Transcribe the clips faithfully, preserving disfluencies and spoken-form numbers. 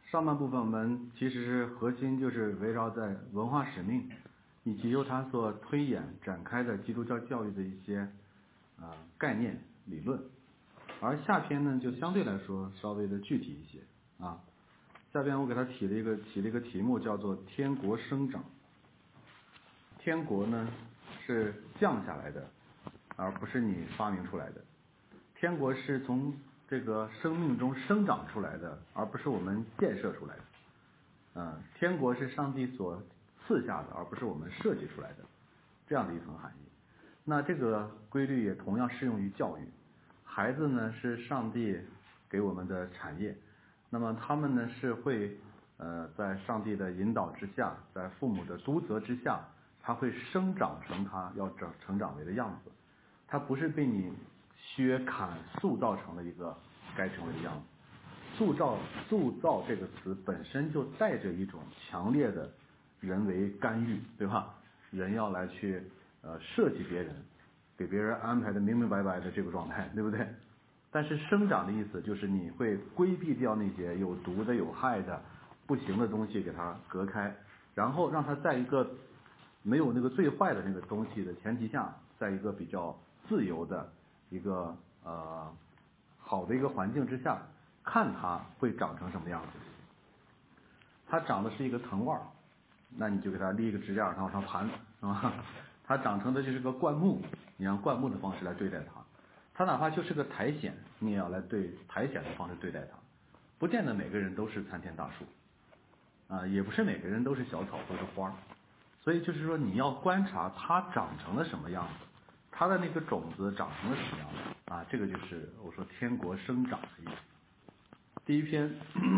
上半部分我们其实是核心就是围绕在文化使命，以及由它所推演展开的基督教教育的一些啊、呃、概念理论，而下篇呢就相对来说稍微的具体一些啊。下边我给它起了一个起了一个题目叫做天国生长。天国呢是降下来的，而不是你发明出来的。天国是从这个生命中生长出来的，而不是我们建设出来的。嗯，天国是上帝所赐下的，而不是我们设计出来的，这样的一层含义。那这个规律也同样适用于教育。孩子呢是上帝给我们的产业，那么他们呢是会呃在上帝的引导之下，在父母的督责之下，他会生长成他要长成长为的样子。他不是被你削砍塑造成了一个该成为的样子。塑造塑造这个词本身就带着一种强烈的人为干预，对吧？人要来去呃设计别人，给别人安排的明明白白的这个状态，对不对？但是生长的意思就是你会规避掉那些有毒的、有害的、不行的东西，给它隔开，然后让它在一个没有那个最坏的那个东西的前提下，在一个比较自由的一个呃好的一个环境之下，看它会长成什么样子。它长的是一个藤蔓，那你就给它立一个支架，它往上盘，是吧？它长成的就是个灌木，你让灌木的方式来对待它。它哪怕就是个苔藓，你也要来对苔藓的方式对待它。不见得每个人都是参天大树，啊，也不是每个人都是小草或者花。所以就是说，你要观察它长成了什么样子，它的那个种子长成了什么样子啊？这个就是我说天国生长的意思。第一篇，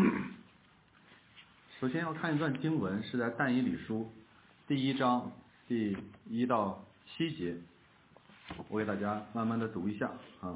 首先要看一段经文，是在但以理书第一章第一到七节，我给大家慢慢的读一下啊。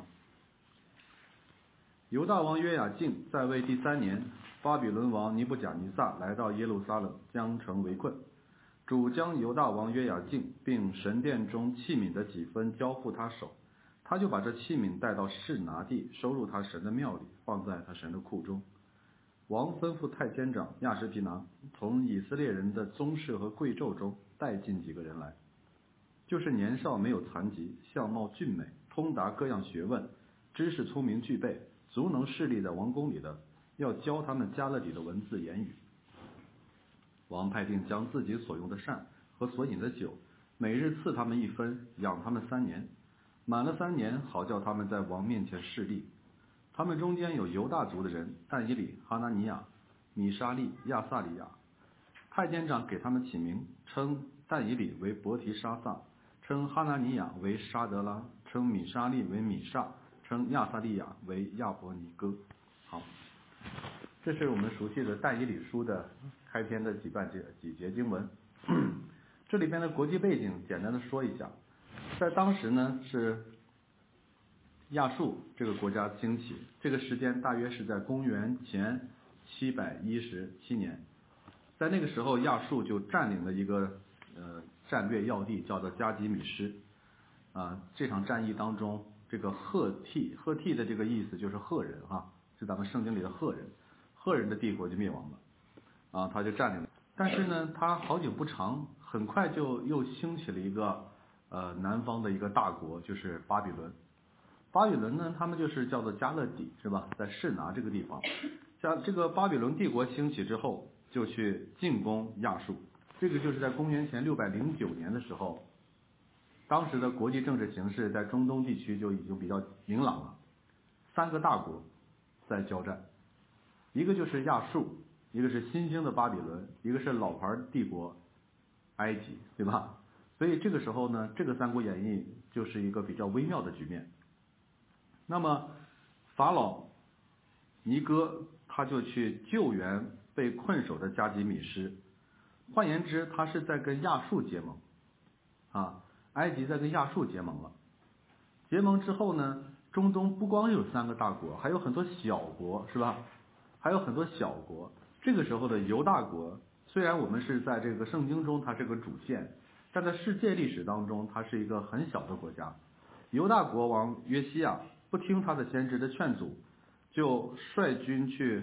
犹大王约雅敬在位第三年，巴比伦王尼布甲尼撒来到耶路撒冷，将城围困。主将犹大王约雅敬并神殿中器皿的几分交付他手，他就把这器皿带到示拿地，收入他神的庙里，放在他神的库中。王吩咐太监长亚什皮拿从以色列人的宗室和贵胄中带进几个人来，就是年少没有残疾，相貌俊美，通达各样学问，知识聪明具备，足能侍立在王宫里的，要教他们加勒底的文字言语。王派定将自己所用的膳和所饮的酒，每日赐他们一分，养他们三年，满了三年，好叫他们在王面前侍立。他们中间有犹大族的人，但以理、哈拿尼亚、米沙利、亚撒利亚。太监长给他们起名，称但以理为伯提沙撒，称哈拿尼亚为沙德拉，称米沙利为米沙，称亚撒利亚为亚伯尼哥。好，这是我们熟悉的但以理书的开篇的几段节几节经文。这里边的国际背景简单的说一下，在当时呢是亚述这个国家兴起，这个时间大约是在公元前七百一十七年。在那个时候，亚述就占领了一个呃战略要地，叫做加吉米什。啊，这场战役当中，这个赫梯，赫梯的这个意思就是赫人哈、啊，是咱们圣经里的赫人，赫人的帝国就灭亡了，啊，他就占领了。但是呢，他好景不长，很快就又兴起了一个呃南方的一个大国，就是巴比伦。巴比伦呢，他们就是叫做加勒底，是吧？在示拿这个地方，像这个巴比伦帝国兴起之后，就去进攻亚述。这个就是在公元前六百零九年的时候，当时的国际政治形势在中东地区就已经比较明朗了，三个大国在交战，一个就是亚述，一个是新兴的巴比伦，一个是老牌帝国埃及，对吧？所以这个时候呢，这个三国演义就是一个比较微妙的局面。那么法老尼哥他就去救援被困守的加吉米什，换言之，他是在跟亚述结盟啊，埃及在跟亚述结盟了。结盟之后呢，中东不光有三个大国，还有很多小国，是吧？还有很多小国。这个时候的犹大国，虽然我们是在这个圣经中它是个主线，但在世界历史当中，它是一个很小的国家。犹大国王约西亚不听他的先知的劝阻，就率军去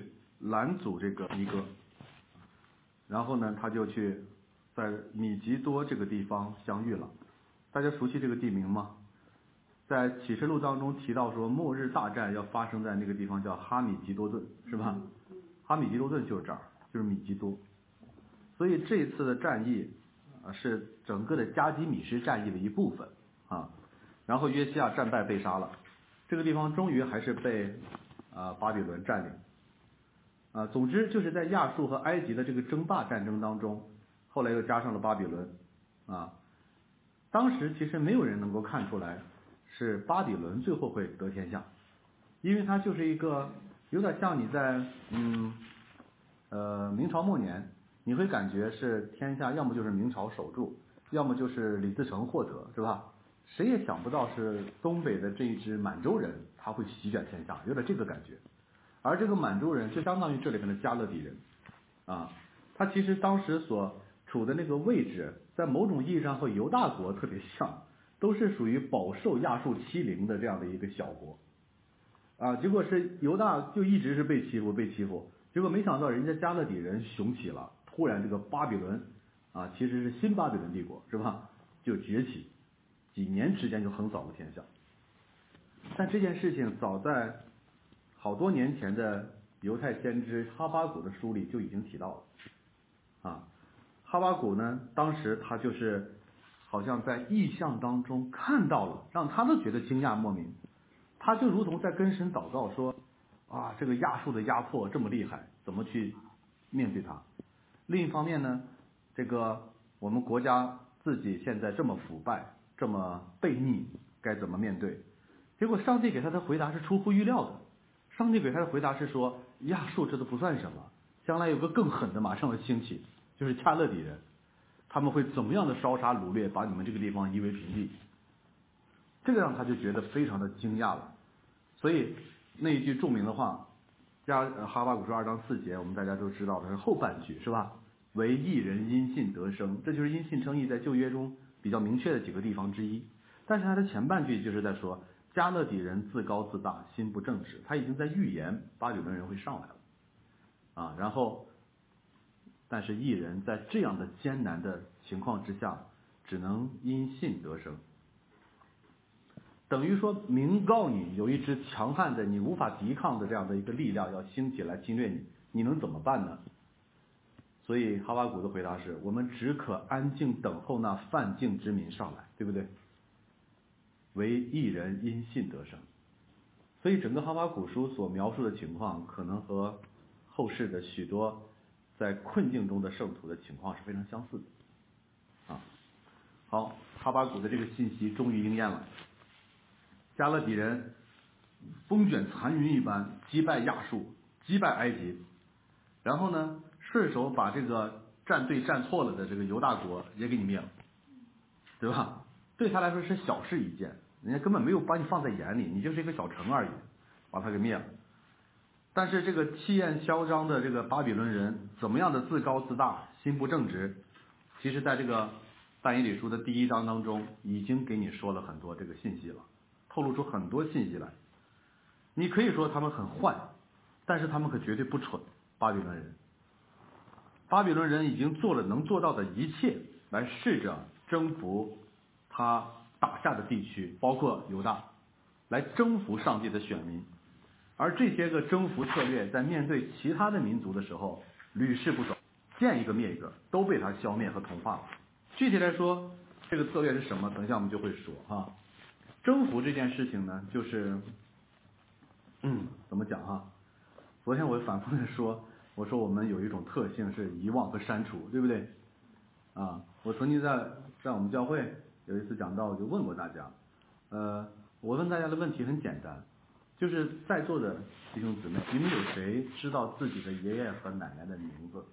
拦阻这个尼哥，然后呢，他就去在米吉多这个地方相遇了。大家熟悉这个地名吗？在启示录当中提到说，末日大战要发生在那个地方，叫哈米吉多顿，是吧？哈米吉多顿就是这儿，就是米吉多。所以这次的战役啊，是整个的加基米什战役的一部分啊。然后约西亚战败被杀了，这个地方终于还是被啊巴比伦占领啊。总之就是在亚述和埃及的这个争霸战争当中，后来又加上了巴比伦啊。当时其实没有人能够看出来是巴比伦最后会得天下，因为它就是一个有点像你在嗯呃明朝末年，你会感觉是天下要么就是明朝守住，要么就是李自成获得，是吧？谁也想不到是东北的这一支满洲人他会席卷天下，有点这个感觉。而这个满洲人就相当于这里面的加勒底人啊，他其实当时所处的那个位置，在某种意义上和犹大国特别像，都是属于饱受亚述欺凌的这样的一个小国啊。结果是犹大就一直是被欺负被欺负，结果没想到人家加勒底人雄起了，突然这个巴比伦啊，其实是新巴比伦帝国是吧，就崛起，几年之间就横扫了天下。但这件事情早在好多年前的犹太先知哈巴谷的书里就已经提到了啊。哈巴谷呢，当时他就是好像在异象当中看到了，让他都觉得惊讶莫名。他就如同在跟神祷告说啊，这个亚述的压迫这么厉害，怎么去面对它？另一方面呢，这个我们国家自己现在这么腐败，这么悖逆，该怎么面对？结果上帝给他的回答是出乎预料的。上帝给他的回答是说，亚述这都不算什么，将来有个更狠的马上要兴起，就是加勒底人，他们会怎么样的烧杀掳掠，把你们这个地方夷为平地。这个让他就觉得非常的惊讶了。所以那一句著名的话，加哈巴谷书二章四节，我们大家都知道的是后半句，是吧？为义人因信得生，这就是因信称义在旧约中比较明确的几个地方之一。但是他的前半句就是在说，加勒底人自高自大，心不正直，他已经在预言巴比伦人会上来了啊。然后，但是义人在这样的艰难的情况之下，只能因信得生。等于说明告你有一支强悍的你无法抵抗的这样的一个力量要兴起来侵略你，你能怎么办呢？所以哈巴谷的回答是，我们只可安静等候那犯境之民上来，对不对？为义人因信得生。所以整个哈巴谷书所描述的情况，可能和后世的许多在困境中的圣徒的情况是非常相似的啊。好，哈巴谷的这个信息终于应验了，加勒底人风卷残云一般击败亚述，击败埃及，然后呢，顺手把这个站队站错了的这个犹大国也给你灭了，对吧？对他来说是小事一件，人家根本没有把你放在眼里，你就是一个小城而已，把他给灭了。但是这个气焰嚣张的这个巴比伦人怎么样的自高自大，心不正直，其实在这个但以理书的第一章当中已经给你说了很多这个信息了，透露出很多信息来。你可以说他们很坏，但是他们可绝对不蠢。巴比伦人，巴比伦人已经做了能做到的一切，来试着征服他打下的地区，包括犹大，来征服上帝的选民。而这些个征服策略，在面对其他的民族的时候，屡试不爽，见一个灭一个，都被他消灭和同化了。具体来说，这个策略是什么？等一下我们就会说哈。征服这件事情呢，就是，嗯，怎么讲哈？昨天我反复的说，我说我们有一种特性是遗忘和删除，对不对？啊，我曾经在在我们教会有一次讲道，就问过大家，呃，我问大家的问题很简单，就是在座的弟兄姊妹，你们有谁知道自己的爷爷和奶奶的名字？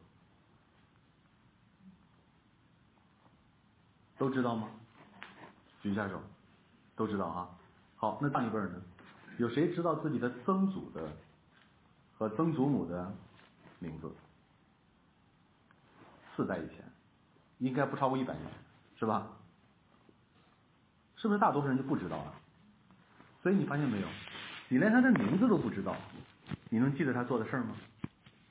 都知道吗？举一下手，都知道啊。好，那上一辈呢？有谁知道自己的曾祖的和曾祖母的名字？四代以前，应该不超过一百年，是吧？是不是大多数人就不知道了？所以你发现没有，你连他的名字都不知道，你能记得他做的事儿吗？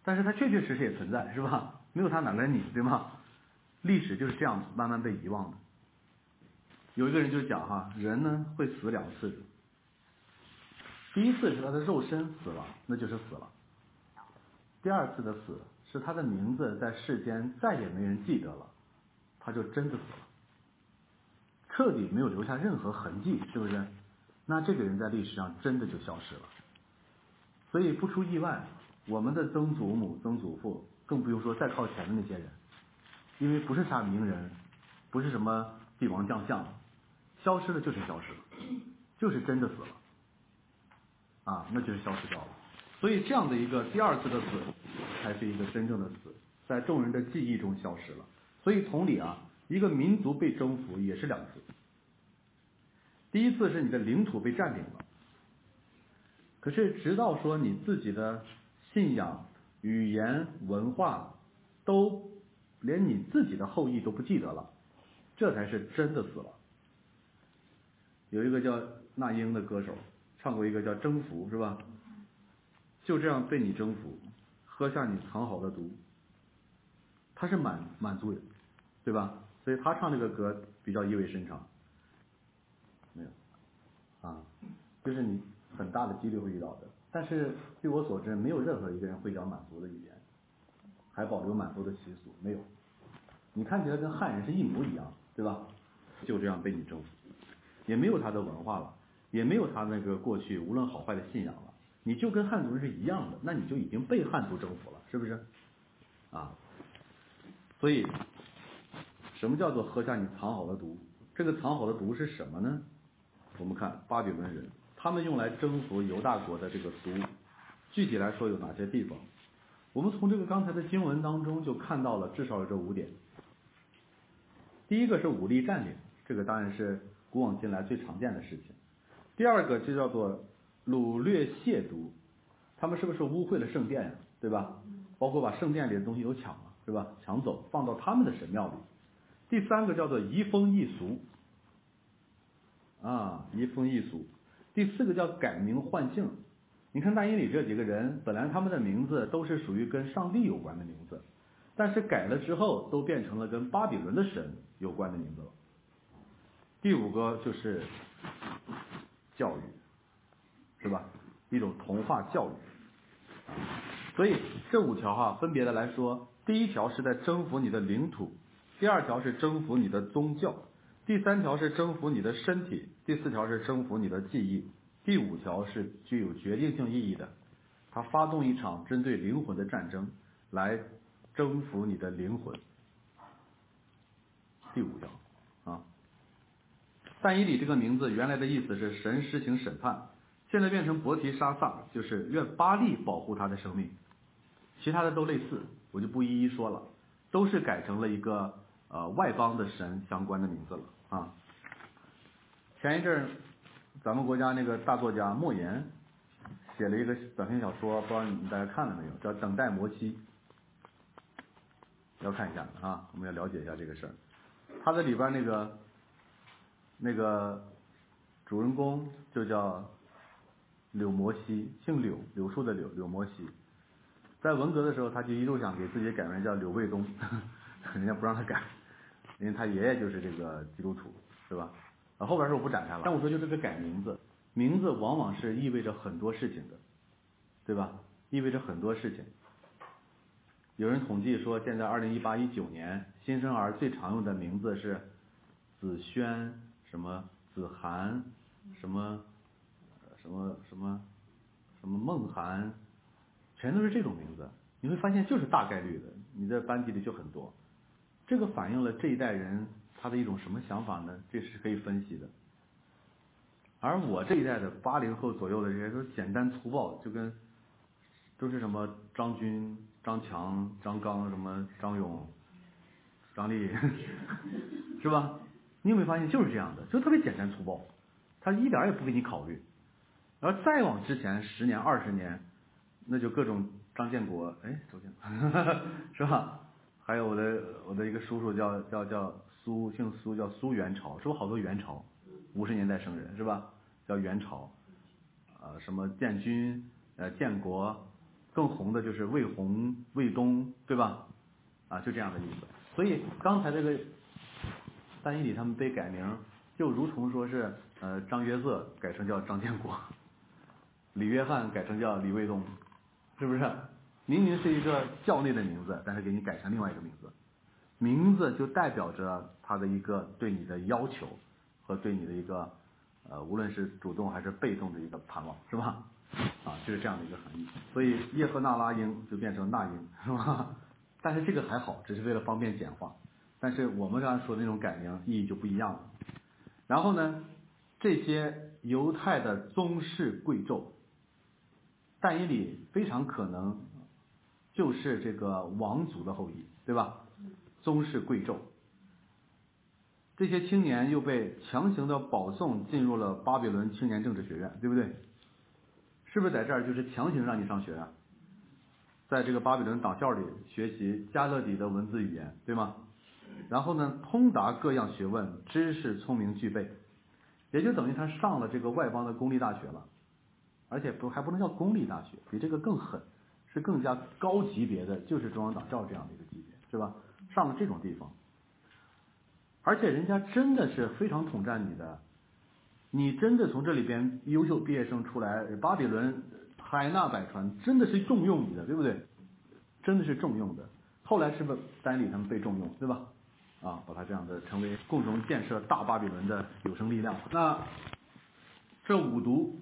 但是它确确实实也存在，是吧？没有它哪来你，对吗？历史就是这样慢慢被遗忘的。有一个人就讲哈，人呢会死两次，第一次是他的肉身死了，那就是死了；第二次的死是他的名字在世间再也没人记得了，他就真的死了，彻底没有留下任何痕迹，是不是？那这个人在历史上真的就消失了。所以不出意外，我们的曾祖母、曾祖父，更不用说再靠前的那些人，因为不是啥名人，不是什么帝王将相，消失了就是消失了，就是真的死了啊，那就是消失掉了。所以这样的一个第二次的死，才是一个真正的死，在众人的记忆中消失了。所以同理啊，一个民族被征服也是两次，第一次是你的领土被占领了，可是直到说你自己的信仰、语言、文化都连你自己的后裔都不记得了，这才是真的死了。有一个叫那英的歌手唱过一个叫征服，是吧？就这样被你征服，喝下你藏好的毒。他是满满族人，对吧？所以他唱这个歌比较意味深长。没有啊，就是你很大的几率会遇到的。但是据我所知，没有任何一个人会讲满族的语言，还保留满族的习俗，没有。你看起来跟汉人是一模一样，对吧？就这样被你征服，也没有他的文化了，也没有他那个过去无论好坏的信仰了，你就跟汉族人是一样的，那你就已经被汉族征服了，是不是？啊，所以什么叫做喝下你藏好的毒？这个藏好的毒是什么呢？我们看巴比伦人，他们用来征服犹大国的这个毒，具体来说有哪些地方？我们从这个刚才的经文当中就看到了至少有这五点。第一个是武力占领，这个当然是古往今来最常见的事情。第二个就叫做掳掠亵渎，他们是不是污秽了圣殿呀？对吧？包括把圣殿里的东西都抢了，是吧？抢走放到他们的神庙里。第三个叫做移风易俗，啊，移风易俗。第四个叫改名换姓。你看但以理这几个人，本来他们的名字都是属于跟上帝有关的名字，但是改了之后都变成了跟巴比伦的神有关的名字了。第五个就是教育，是吧？一种同化教育。所以这五条哈，分别的来说，第一条是在征服你的领土，第二条是征服你的宗教，第三条是征服你的身体，第四条是征服你的记忆，第五条是具有决定性意义的，它发动一场针对灵魂的战争，来征服你的灵魂。第五条啊，但以理这个名字原来的意思是神施行审判，现在变成伯提沙撒，就是愿巴力保护他的生命。其他的都类似，我就不一一说了，都是改成了一个呃外邦的神相关的名字了啊。前一阵咱们国家那个大作家莫言写了一个短篇小说，不知道你们大家看了没有，叫《等待摩西》，要看一下啊，我们要了解一下这个事儿。他在里边那个那个主人公就叫柳摩西，姓柳，柳树的柳，柳摩西。在文革的时候，他就一度想给自己改名叫柳卫东，人家不让他改，因为他爷爷就是这个基督徒，是吧？啊，后边是我不展开了。但我说就这个改名字，名字往往是意味着很多事情的，对吧？意味着很多事情。有人统计说，现在二零一八一九年新生儿最常用的名字是子轩、什么子涵、什么什么什么什么梦涵。全都是这种名字，你会发现就是大概率的，你的班级里就很多。这个反映了这一代人他的一种什么想法呢？这是可以分析的。而我这一代的八零后左右的人都简单粗暴，就跟都是什么张军、张强、张刚、什么张勇、张力，是吧？你有没有发现就是这样的，就特别简单粗暴，他一点也不给你考虑。而再往之前十年、二十年。那就各种张建国，哎，周建国是吧？还有我的我的一个叔叔叫叫叫苏，姓苏，叫苏元朝，是不是好多元朝？五十年代生人是吧？叫元朝，呃，什么建军，呃，建国， 更红的就是魏红、魏东，对吧？啊，就这样的意思。所以刚才这个但以理他们被改名，就如同说是呃张约瑟改成叫张建国，李约翰改成叫李卫东，是不是？明明是一个教内的名字，但是给你改成另外一个名字，名字就代表着他的一个对你的要求和对你的一个呃无论是主动还是被动的一个盼望，是吧？啊，就是这样的一个含义。所以叶赫那拉英就变成那英，是吧？但是这个还好，只是为了方便简化。但是我们刚才说的那种改名意义就不一样了。然后呢，这些犹太的宗室贵胄，但以理非常可能就是这个王族的后裔，对吧？宗室贵胄，这些青年又被强行的保送进入了巴比伦青年政治学院，对不对？是不是在这儿就是强行让你上学啊？在这个巴比伦党校里学习加勒底的文字语言，对吗？然后呢，通达各样学问，知识聪明具备，也就等于他上了这个外邦的公立大学了，而且不还不能叫公立大学，比这个更狠，是更加高级别的，就是中央党校这样的一个级别，是吧？上了这种地方，而且人家真的是非常统战你的，你真的从这里边优秀毕业生出来，巴比伦海纳百川，真的是重用你的，对不对？真的是重用的。后来是不是丹尼他们被重用，对吧？啊，把他这样的成为共同建设大巴比伦的有生力量。那这五毒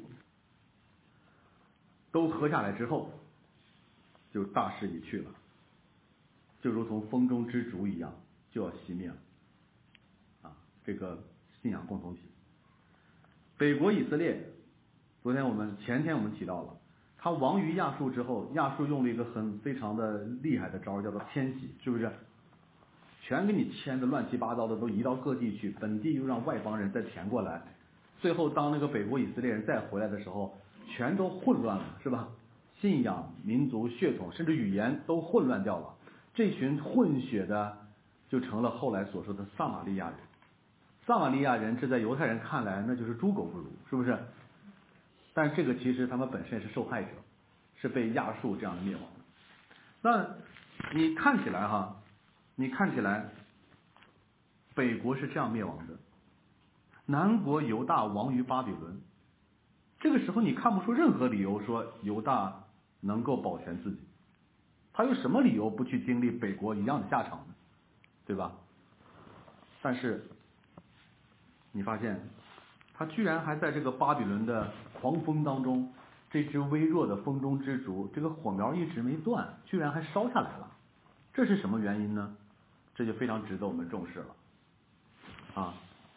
都喝下来之后，就大势已去了，就如同风中之烛一样，就要熄灭了。啊，这个信仰共同体。北国以色列，昨天我们前天我们提到了，他亡于亚述之后，亚述用了一个很非常的厉害的招，叫做迁徙，是不是？全给你迁的乱七八糟的，都移到各地去，本地又让外邦人再填过来，最后当那个北国以色列人再回来的时候，全都混乱了，是吧？信仰、民族、血统，甚至语言都混乱掉了。这群混血的，就成了后来所说的撒玛利亚人。撒玛利亚人，这在犹太人看来那就是猪狗不如，是不是？但这个其实他们本身是受害者，是被亚述这样的灭亡的。那你看起来哈，你看起来北国是这样灭亡的，南国犹大亡于巴比伦，这个时候你看不出任何理由说犹大能够保全自己，他有什么理由不去经历北国一样的下场呢？对吧？但是你发现他居然还在这个巴比伦的狂风当中，这只微弱的风中之烛，这个火苗一直没断，居然还烧下来了，这是什么原因呢？这就非常值得我们重视了啊！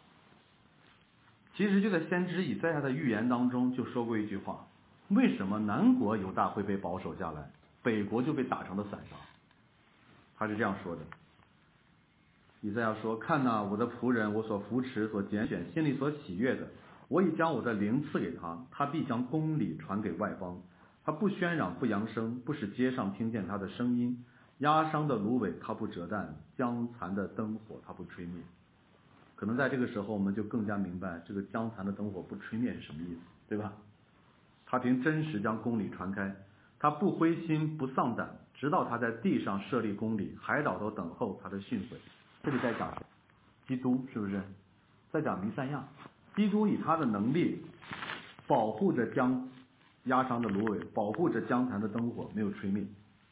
其实就在先知以赛亚的预言当中就说过一句话，为什么南国犹大会被保守下来，北国就被打成了散沙？他是这样说的，以赛亚说：看哪，我的仆人，我所扶持、所拣选、心里所喜悦的，我已将我的灵赐给他，他必将公理传给外邦。他不喧嚷，不扬声，不使街上听见他的声音。压伤的芦苇他不折断，将残的灯火他不吹灭。可能在这个时候我们就更加明白这个将残的灯火不吹灭是什么意思，对吧？他凭真实将公理传开，他不灰心不丧胆，直到他在地上设立公理，海岛都等候他的训诲。这里在讲基督，是不是？在讲弥赛亚，基督以他的能力保护着将压伤的芦苇，保护着将残的灯火没有吹灭。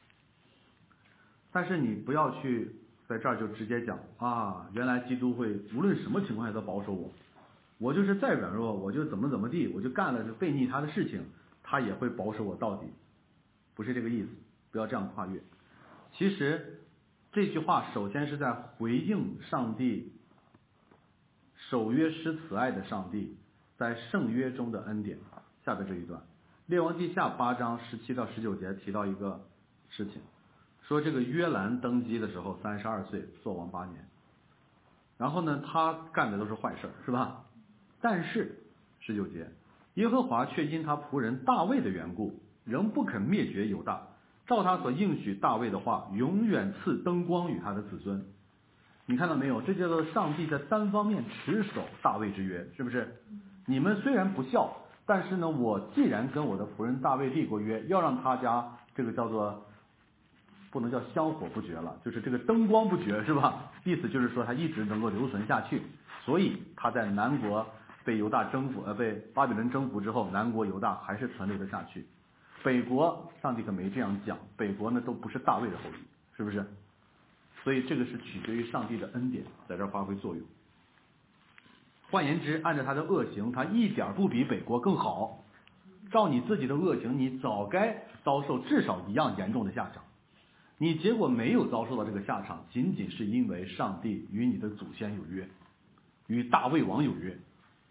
但是你不要去在这儿就直接讲啊，原来基督会无论什么情况下都保守我，我就是再软弱，我就怎么怎么地，我就干了背逆他的事情，他也会保守我到底，不是这个意思，不要这样跨越。其实这句话首先是在回应上帝守约施慈爱的上帝在圣约中的恩典。下边这一段，列王记下八章十七到十九节提到一个事情，说这个约兰登基的时候三十二岁，做王八年，然后呢他干的都是坏事，是吧？但是十九节，耶和华却因他仆人大卫的缘故，仍不肯灭绝犹大，照他所应许大卫的话，永远赐灯光与他的子孙。你看到没有？这叫做上帝在单方面持守大卫之约，是不是？你们虽然不孝，但是呢，我既然跟我的仆人大卫立过约，要让他家这个叫做不能叫香火不绝了，就是这个灯光不绝，是吧？意思就是说它一直能够留存下去，所以它在南国被犹大征服，呃，被巴比伦征服之后，南国犹大还是存留了下去。北国上帝可没这样讲，北国呢都不是大卫的后裔，是不是？所以这个是取决于上帝的恩典在这儿发挥作用。换言之，按照他的恶行，他一点不比北国更好。照你自己的恶行，你早该遭受至少一样严重的下场。你结果没有遭受到这个下场，仅仅是因为上帝与你的祖先有约，与大卫王有约。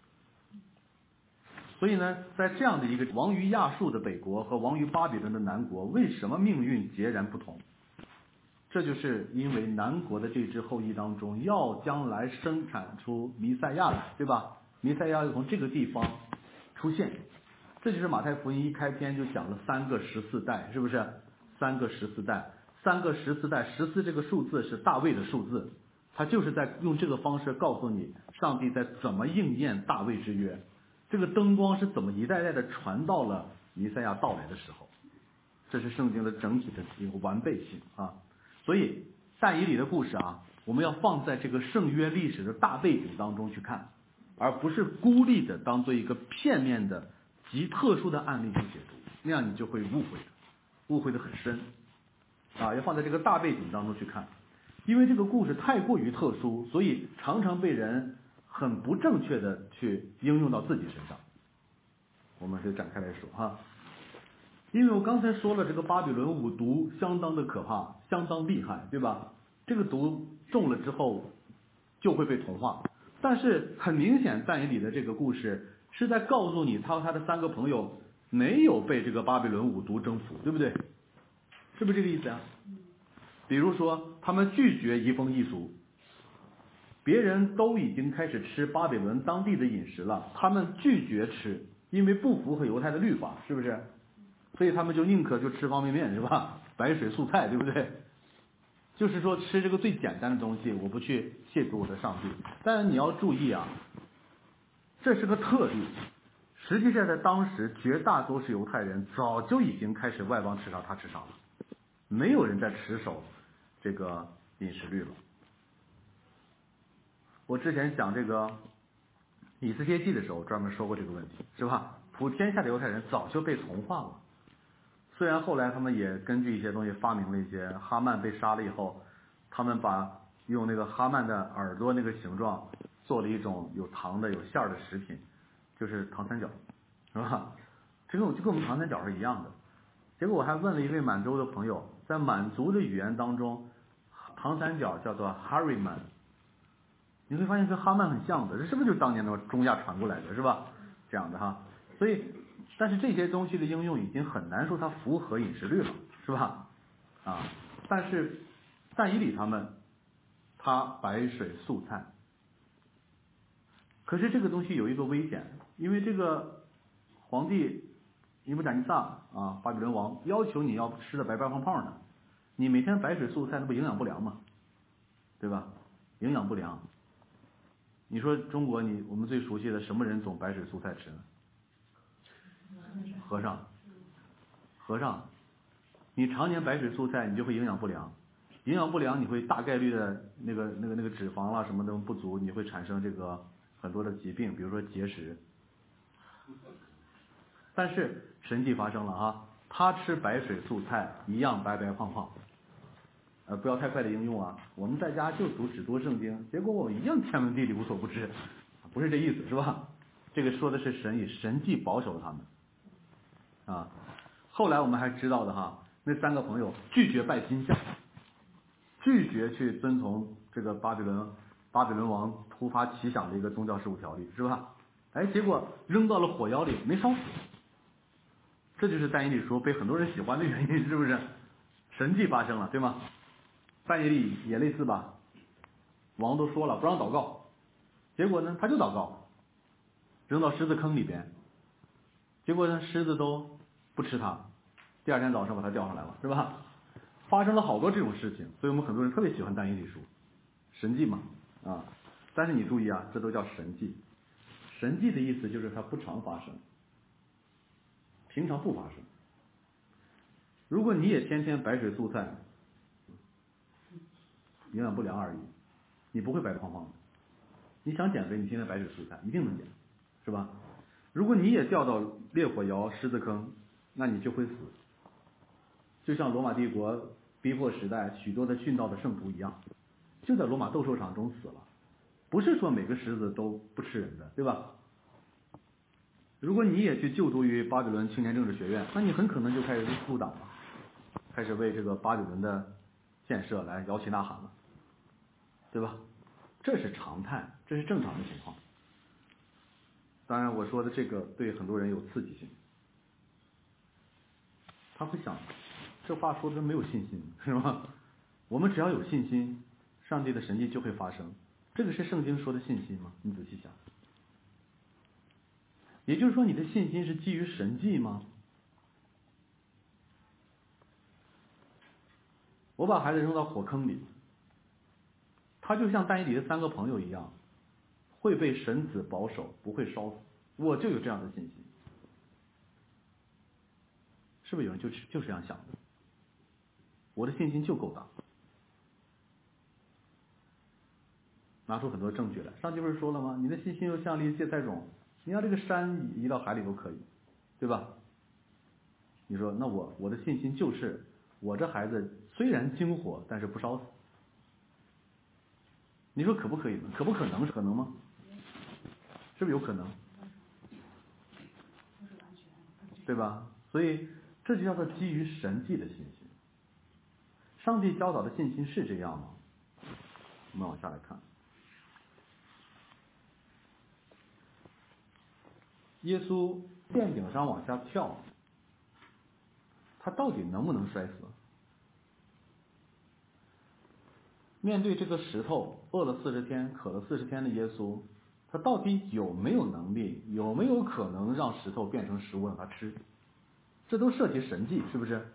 所以呢，在这样的一个亡于亚述的北国和亡于巴比伦的南国，为什么命运截然不同？这就是因为南国的这支后裔当中，要将来生产出弥赛亚来，对吧？弥赛亚要从这个地方出现，这就是马太福音一开篇就讲了三个十四代，是不是？三个十四代，三个十四代，十四这个数字是大卫的数字，他就是在用这个方式告诉你，上帝在怎么应验大卫之约。这个灯光是怎么一代代的传到了弥赛亚到来的时候，这是圣经的整体的一个完备性啊。所以但以理的故事啊，我们要放在这个圣约历史的大背景当中去看，而不是孤立的当做一个片面的极特殊的案例去解读，那样你就会误会的，误会的很深啊。要放在这个大背景当中去看，因为这个故事太过于特殊，所以常常被人很不正确的去应用到自己身上。我们就展开来说哈，因为我刚才说了，这个巴比伦五毒相当的可怕，相当厉害，对吧？这个毒中了之后就会被同化，但是很明显，但以理的这个故事是在告诉你，他和他的三个朋友没有被这个巴比伦五毒征服，对不对？是不是这个意思啊？比如说，他们拒绝移风易俗。别人都已经开始吃巴比伦当地的饮食了，他们拒绝吃，因为不符合犹太的律法，是不是？所以他们就宁可就吃方便面，是吧？白水素菜，对不对？就是说吃这个最简单的东西，我不去亵渎我的上帝。但是你要注意啊，这是个特例。实际上在当时，绝大多数犹太人早就已经开始外邦吃啥他吃啥了，没有人在持守这个饮食律了。我之前讲这个以斯帖记的时候专门说过这个问题，是吧？普天下的犹太人早就被同化了。虽然后来他们也根据一些东西发明了一些，哈曼被杀了以后，他们把用那个哈曼的耳朵那个形状做了一种有糖的有馅儿的食品，就是糖三角，是吧？这个就跟我们糖三角是一样的。结果我还问了一位满洲的朋友，在满族的语言当中，糖三角叫做 Harriman， 你会发现跟哈曼很像的，这是不是就当年的中亚传过来的，是吧？这样的哈，所以但是这些东西的应用已经很难说它符合饮食律了，是吧？啊，但是但以理他们，他白水素菜，可是这个东西有一个危险，因为这个皇帝尼布甲尼撒啊，巴比伦王要求你要吃的白白胖胖的，你每天白水素菜，那不营养不良吗？对吧？营养不良。你说中国你我们最熟悉的什么人总白水素菜吃呢？和尚，和尚，你常年白水素菜，你就会营养不良，营养不良你会大概率的那个那个那个脂肪啦什么的不足，你会产生这个很多的疾病，比如说结石。但是神迹发生了哈，他吃白水素菜一样白白胖胖，呃，不要太快的应用啊。我们在家就读只读圣经，结果我们一样天文地理无所不知，不是这意思是吧？这个说的是神以神迹保守了他们。啊，后来我们还知道的哈，那三个朋友拒绝拜金像，拒绝去遵从这个巴比伦巴比伦王突发奇想的一个宗教事务条例，是吧？哎，结果扔到了火窑里没烧死，这就是但以理书被很多人喜欢的原因，是不是？神迹发生了，对吗？但以理也类似吧，王都说了不让祷告，结果呢他就祷告，扔到狮子坑里边，结果呢狮子都不吃它，第二天早上把它钓上来了，是吧？发生了好多这种事情，所以我们很多人特别喜欢但以理书，神迹嘛啊！但是你注意啊，这都叫神迹。神迹的意思就是它不常发生，平常不发生。 如果你也天天白水素菜，营养不良而已，你不会白胖胖的。你想减肥，你天天白水素菜一定能减，是吧？如果你也掉到烈火窑、狮子坑，那你就会死。就像罗马帝国逼迫时代许多的殉道的圣徒一样，就在罗马斗兽场中死了。不是说每个狮子都不吃人的，对吧？如果你也去就读于巴比伦青年政治学院，那你很可能就开始入党了，开始为这个巴比伦的建设来摇旗呐喊了，对吧？这是常态，这是正常的情况。当然我说的这个对很多人有刺激性，他会想，这话说的没有信心，是吧？我们只要有信心，上帝的神迹就会发生。这个是圣经说的信心吗？你仔细想。也就是说，你的信心是基于神迹吗？我把孩子扔到火坑里，他就像但以理的三个朋友一样，会被神子保守，不会烧死。我就有这样的信心。是不是有人就就是这样想的？我的信心就够大。拿出很多证据来，上帝不是说了吗？你的信心又像粒芥菜种，你让这个山移到海里都可以，对吧？你说那我我的信心就是我这孩子虽然经火，但是不烧死。你说可不可以呢？可不可能？可能吗？是不是有可能？对吧？所以这就叫做基于神迹的信心。上帝教导的信心是这样吗？我们往下来看，耶稣殿顶上往下跳，他到底能不能摔死？面对这个石头，饿了四十天，渴了四十天的耶稣，他到底有没有能力，有没有可能让石头变成食物让他吃？这都涉及神迹，是不是？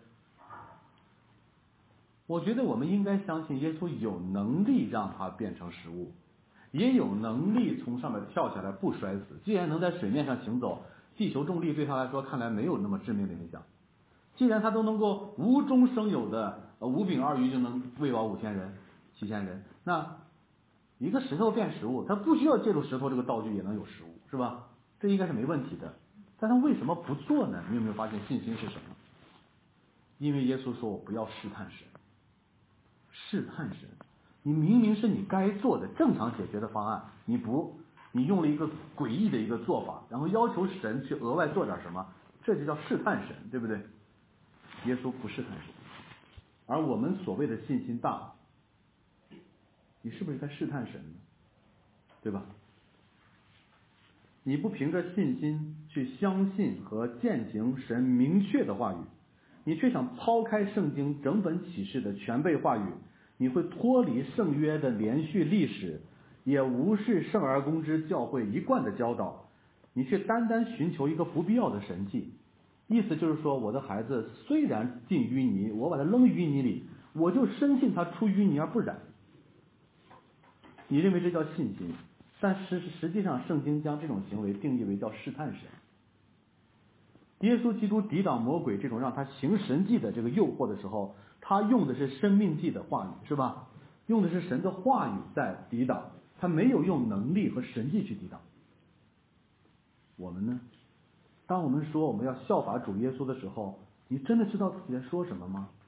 我觉得我们应该相信耶稣有能力让它变成食物，也有能力从上面跳下来不摔死。既然能在水面上行走，地球重力对他来说看来没有那么致命的影响。既然他都能够无中生有的呃五饼二鱼就能喂饱五千人、七千人，那一个石头变食物，他不需要借助石头这个道具也能有食物，是吧？这应该是没问题的。但他为什么不做呢？你有没有发现信心是什么？因为耶稣说我不要试探神。试探神，你明明是你该做的正常解决的方案，你不，你用了一个诡异的一个做法，然后要求神去额外做点什么，这就叫试探神，对不对？耶稣不试探神，而我们所谓的信心大，你是不是在试探神呢？对吧？你不凭着信心去相信和践行神明确的话语，你却想抛开圣经整本启示的全备话语，你会脱离圣约的连续历史，也无视圣而公之教会一贯的教导，你却单单寻求一个不必要的神迹。意思就是说，我的孩子虽然进淤泥，我把他扔淤泥里，我就深信他出淤泥而不染。你认为这叫信心，但实实际上圣经将这种行为定义为叫试探神。耶稣基督抵挡魔鬼这种让他行神迹的这个诱惑的时候，他用的是生命记的话语，是吧？用的是神的话语在抵挡，他没有用能力和神迹去抵挡。我们呢？当我们说我们要效法主耶稣的时候，你真的知道自己在说什么吗？